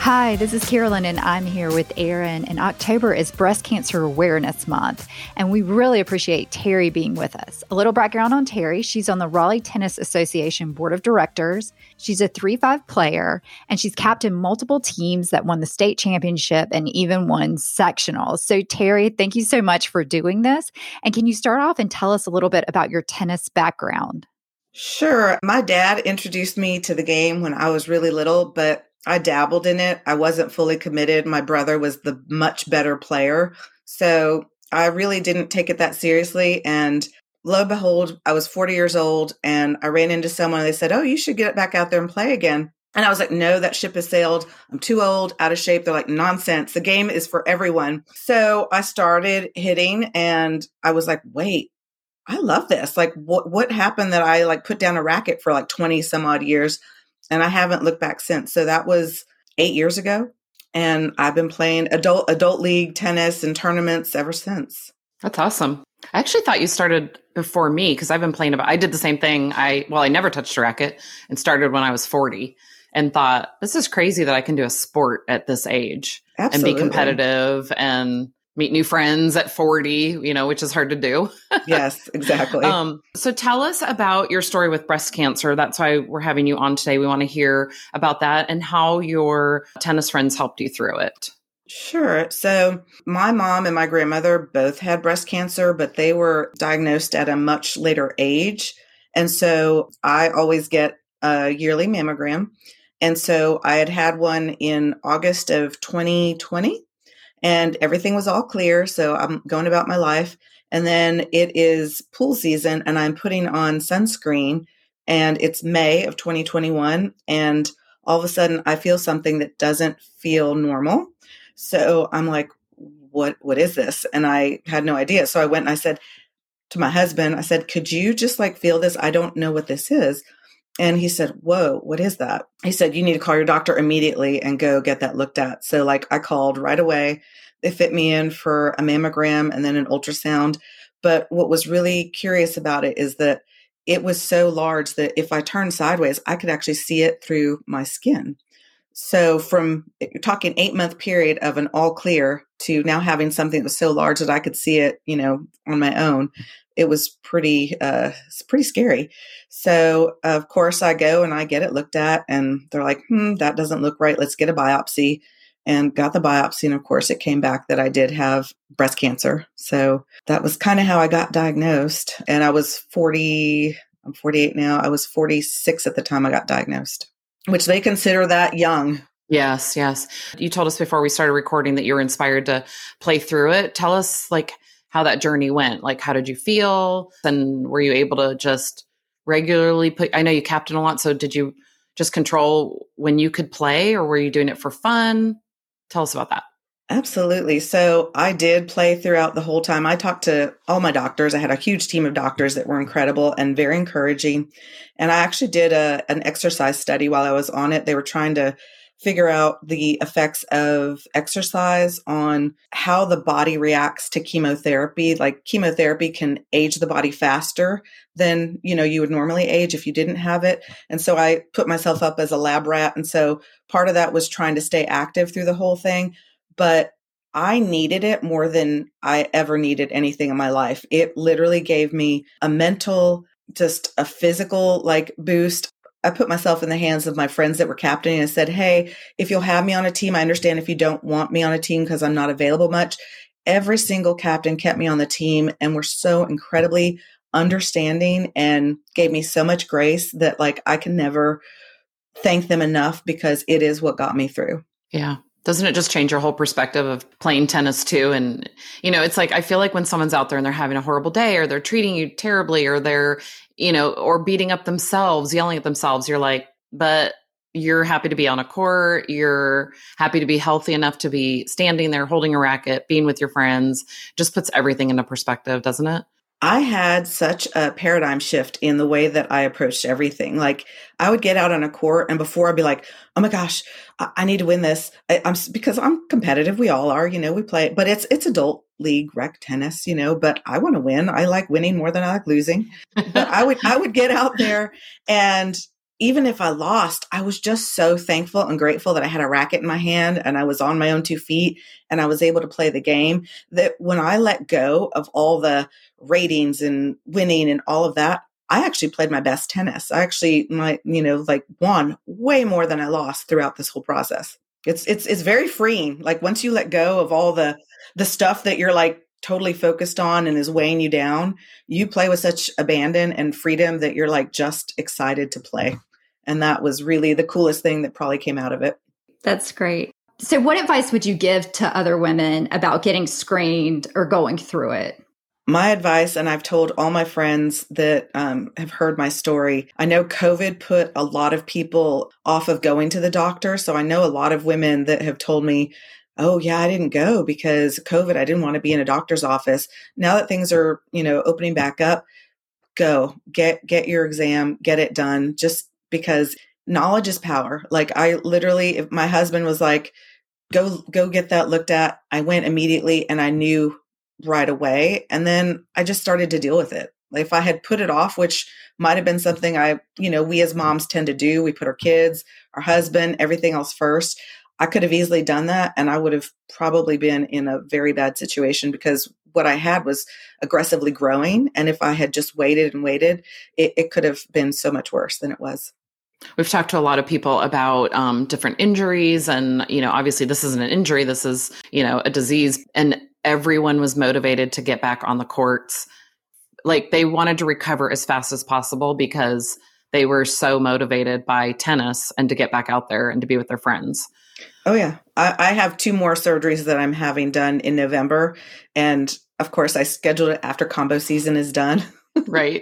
Hi, this is Carolyn, and I'm here with Aaron. And October is Breast Cancer Awareness Month, and we really appreciate Terry being with us. A little background on Terry. She's on the Raleigh Tennis Association Board of Directors. She's a 3-5 player, and she's captained multiple teams that won the state championship and even won sectionals. So, Terry, thank you so much for doing this. And can you start off and tell us a little bit about your tennis background? Sure. My dad introduced me to the game when I was really little, but I dabbled in it. I wasn't fully committed. My brother was the much better player. So I really didn't take it that seriously. And lo and behold, I was 40 years old and I ran into someone and they said, "Oh, you should get back out there and play again." And I was like, "No, that ship has sailed. I'm too old, out of shape." They're like, "Nonsense. The game is for everyone." So I started hitting and I was like, wait, I love this. Like what happened that I like put down a racket for like 20 some odd years and I haven't looked back since. So that was 8 years ago. And I've been playing adult league tennis and tournaments ever since. That's awesome. I actually thought you started before me because I've been playing I did the same thing. I never touched a racket and started when I was 40 and thought, this is crazy that I can do a sport at this age. Absolutely. And be competitive and meet new friends at 40, which is hard to do. Yes, exactly. So tell us about your story with breast cancer. That's why we're having you on today. We want to hear about that and how your tennis friends helped you through it. Sure. So my mom and my grandmother both had breast cancer, but they were diagnosed at a much later age. And so I always get a yearly mammogram. And so I had one in August of 2020. And everything was all clear. So I'm going about my life. And then it is pool season and I'm putting on sunscreen and it's May of 2021. And all of a sudden I feel something that doesn't feel normal. So I'm like, what is this? And I had no idea. So I went and I said to my husband, I said, "Could you just like feel this? I don't know what this is." And he said, "Whoa, what is that?" He said, "You need to call your doctor immediately and go get that looked at." So like I called right away. They fit me in for a mammogram and then an ultrasound. But what was really curious about it is that it was so large that if I turned sideways, I could actually see it through my skin. So from you're talking 8-month period of an all clear to now having something that was so large that I could see it, on my own. It was pretty scary. So of course I go and I get it looked at and they're like, that doesn't look right. Let's get a biopsy, and got the biopsy. And of course it came back that I did have breast cancer. So that was kind of how I got diagnosed. And I was 40, I'm 48 now. I was 46 at the time I got diagnosed, which they consider that young. Yes. You told us before we started recording that you were inspired to play through it. Tell us how that journey went. How did you feel? And were you able to just regularly play? I know you captain a lot. So did you just control when you could play or were you doing it for fun? Tell us about that. Absolutely. So I did play throughout the whole time. I talked to all my doctors. I had a huge team of doctors that were incredible and very encouraging. And I actually did an exercise study while I was on it. They were trying to figure out the effects of exercise on how the body reacts to chemotherapy. Like chemotherapy can age the body faster than, you would normally age if you didn't have it. And so I put myself up as a lab rat. And so part of that was trying to stay active through the whole thing. But I needed it more than I ever needed anything in my life. It literally gave me a mental, just a physical boost. I put myself in the hands of my friends that were captaining and said, "Hey, if you'll have me on a team, I understand if you don't want me on a team because I'm not available much." Every single captain kept me on the team and were so incredibly understanding and gave me so much grace that I can never thank them enough because it is what got me through. Yeah. Doesn't it just change your whole perspective of playing tennis too? And, it's I feel like when someone's out there and they're having a horrible day or they're treating you terribly or they're, or beating up themselves, yelling at themselves, you're like, but you're happy to be on a court. You're happy to be healthy enough to be standing there, holding a racket, being with your friends. Just puts everything into perspective, doesn't it? I had such a paradigm shift in the way that I approached everything. I would get out on a court and before I'd be like, "Oh my gosh, I need to win this." Because I'm competitive. We all are, we play, but it's adult league rec tennis, but I want to win. I like winning more than I like losing, but I would get out there and even if I lost, I was just so thankful and grateful that I had a racket in my hand and I was on my own 2 feet and I was able to play the game, that when I let go of all the ratings and winning and all of that, I actually played my best tennis. I actually won way more than I lost throughout this whole process. It's very freeing. Like once you let go of all the stuff that you're like totally focused on and is weighing you down, you play with such abandon and freedom that you're like just excited to play. And that was really the coolest thing that probably came out of it. That's great. So what advice would you give to other women about getting screened or going through it? My advice, and I've told all my friends that have heard my story, I know COVID put a lot of people off of going to the doctor. So I know a lot of women that have told me, oh yeah, I didn't go because COVID, I didn't want to be in a doctor's office. Now that things are, opening back up, go get your exam, get it done, just because knowledge is power. Like I literally, if my husband was like, go get that looked at, I went immediately and I knew right away. And then I just started to deal with it. Like if I had put it off, which might've been something we as moms tend to do, we put our kids, our husband, everything else first. I could have easily done that. And I would have probably been in a very bad situation because what I had was aggressively growing. And if I had just waited and waited, it could have been so much worse than it was. We've talked to a lot of people about different injuries. And, obviously this isn't an injury. This is, a disease. And everyone was motivated to get back on the courts. Like they wanted to recover as fast as possible because they were so motivated by tennis and to get back out there and to be with their friends. Oh, yeah. I have 2 more surgeries that I'm having done in November. And of course, I scheduled it after combo season is done. Right.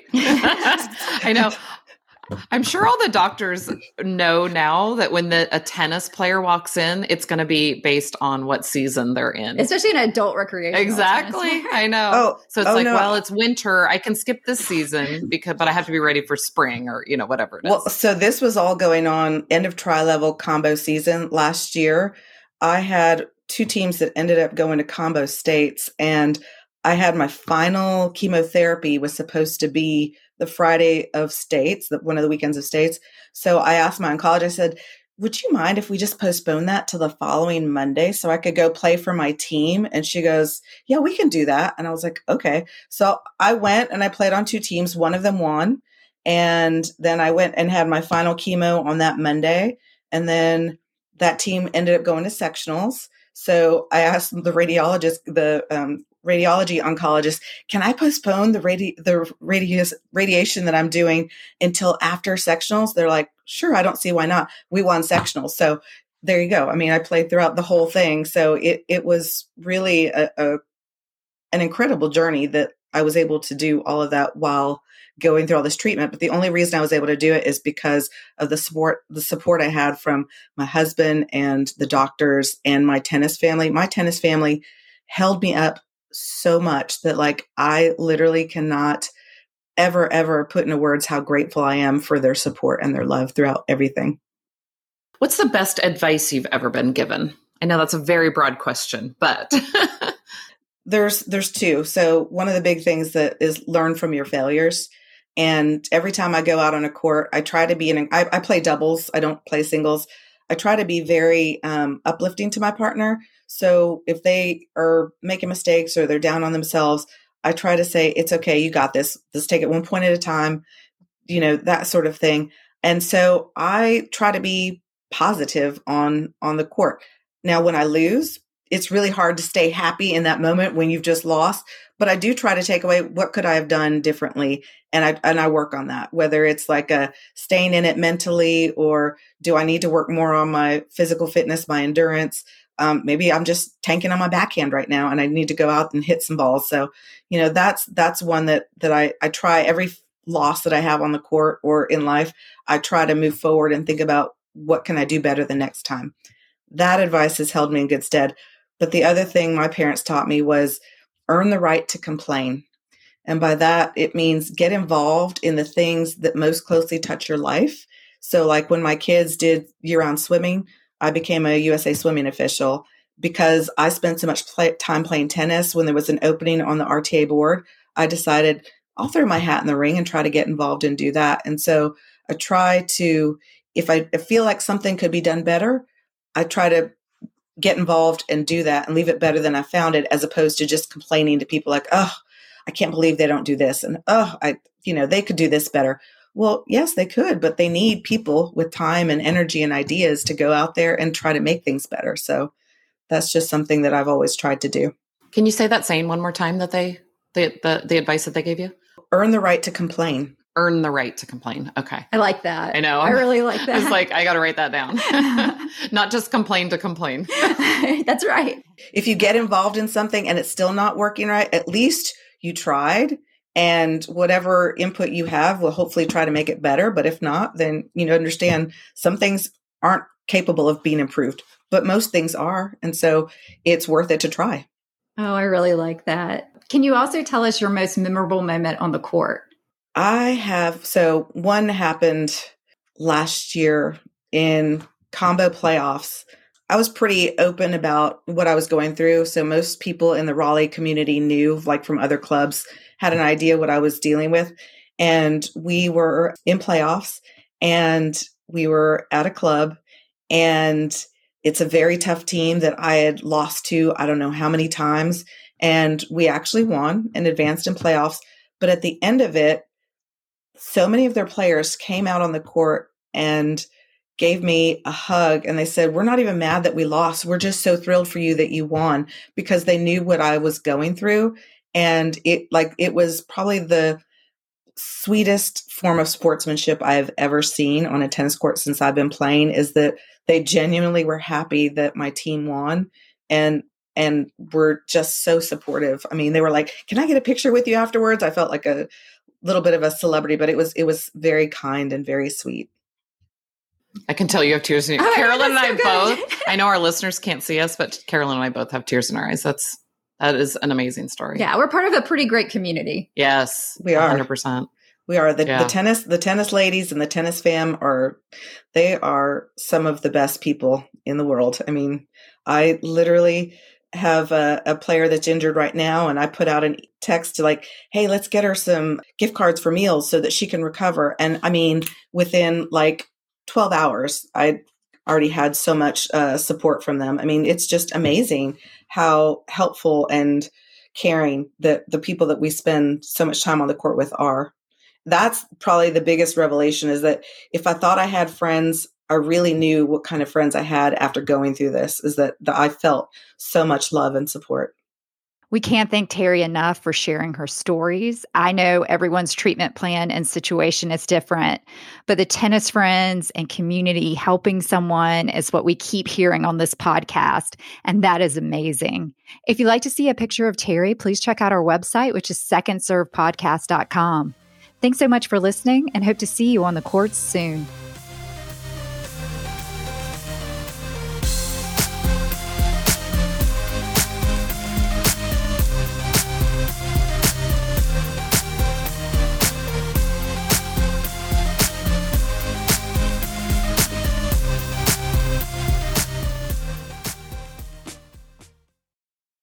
I know. I'm sure all the doctors know now that when a tennis player walks in, it's going to be based on what season they're in. Especially in adult recreation. Exactly. I know. So it's well, it's winter. I can skip this season but I have to be ready for spring or, whatever it is. Well, so this was all going on end of tri-level combo season last year. I had 2 teams that ended up going to combo states, and I had my final chemotherapy was supposed to be the Friday of states, one of the weekends of states. So I asked my oncologist, I said, would you mind if we just postpone that to the following Monday so I could go play for my team? And she goes, yeah, we can do that. And I was like, okay. So I went and I played on 2 teams. One of them won. And then I went and had my final chemo on that Monday. And then that team ended up going to sectionals. So I asked the radiologist, radiology oncologist, can I postpone the radiation that I'm doing until after sectionals? They're like, sure, I don't see why not. We won sectionals. So there you go. I mean, I played throughout the whole thing. So it was really an incredible journey that I was able to do all of that while going through all this treatment. But the only reason I was able to do it is because of the support I had from my husband and the doctors and my tennis family. My tennis family held me up so much that like I literally cannot ever put into words how grateful I am for their support and their love throughout everything. What's the best advice you've ever been given? I know that's a very broad question, but there's 2. So one of the big things that is learn from your failures. And every time I go out on a court, I try to be I play doubles. I don't play singles. I try to be very uplifting to my partner. So if they are making mistakes or they're down on themselves, I try to say, it's okay. You got this. Let's take it one point at a time, that sort of thing. And so I try to be positive on the court. Now, when I lose, it's really hard to stay happy in that moment when you've just lost. But I do try to take away what could I have done differently. And I work on that, whether it's like staying in it mentally, or do I need to work more on my physical fitness, my endurance? Maybe I'm just tanking on my backhand right now and I need to go out and hit some balls. So, that's one that I try every loss that I have on the court or in life. I try to move forward and think about what can I do better the next time. That advice has held me in good stead. But the other thing my parents taught me was earn the right to complain. And by that, it means get involved in the things that most closely touch your life. So like when my kids did year-round swimming, I became a USA swimming official because I spent so much time playing tennis. When there was an opening on the RTA board, I decided I'll throw my hat in the ring and try to get involved and do that. And so I try to, if I feel like something could be done better, I try to get involved and do that and leave it better than I found it, as opposed to just complaining to people like, oh, I can't believe they don't do this. And, they could do this better. Well, yes, they could, but they need people with time and energy and ideas to go out there and try to make things better. So that's just something that I've always tried to do. Can you say that saying one more time, that the advice that they gave you? Earn the right to complain. Earn the right to complain. Okay. I like that. I know. I really like that. It's like, I got to write that down. Not just complain to complain. That's right. If you get involved in something and it's still not working right, at least you tried, and whatever input you have will hopefully try to make it better. But if not, then, understand some things aren't capable of being improved, but most things are. And so it's worth it to try. Oh, I really like that. Can you also tell us your most memorable moment on the court? I have. So one happened last year in combo playoffs. I was pretty open about what I was going through. So most people in the Raleigh community knew, like from other clubs, had an idea what I was dealing with. And we were in playoffs and we were at a club, and it's a very tough team that I had lost to, I don't know how many times. And we actually won and advanced in playoffs. But at the end of it, so many of their players came out on the court and gave me a hug. And they said, we're not even mad that we lost. We're just so thrilled for you that you won, because they knew what I was going through. And it was probably the sweetest form of sportsmanship I have ever seen on a tennis court since I've been playing, is that they genuinely were happy that my team won and were just so supportive. I mean, they were like, can I get a picture with you afterwards? I felt like a little bit of a celebrity, but it was very kind and very sweet. I can tell you have tears in your eyes. Carolyn and I both, I know our listeners can't see us, but Carolyn and I both have tears in our eyes. That is an amazing story. Yeah, we're part of a pretty great community. Yes, we are. 100%. We are. The tennis ladies and the tennis fam they are some of the best people in the world. I mean, I literally have a player that's injured right now, and I put out a text to like, hey, let's get her some gift cards for meals so that she can recover. And I mean, within like 12 hours, I already had so much support from them. I mean, it's just amazing how helpful and caring that the people that we spend so much time on the court with are. That's probably the biggest revelation, is that if I thought I had friends, I really knew what kind of friends I had after going through this, is that I felt so much love and support. We can't thank Terry enough for sharing her stories. I know everyone's treatment plan and situation is different, but the tennis friends and community helping someone is what we keep hearing on this podcast, and that is amazing. If you'd like to see a picture of Terry, please check out our website, which is secondservepodcast.com. Thanks so much for listening, and hope to see you on the courts soon.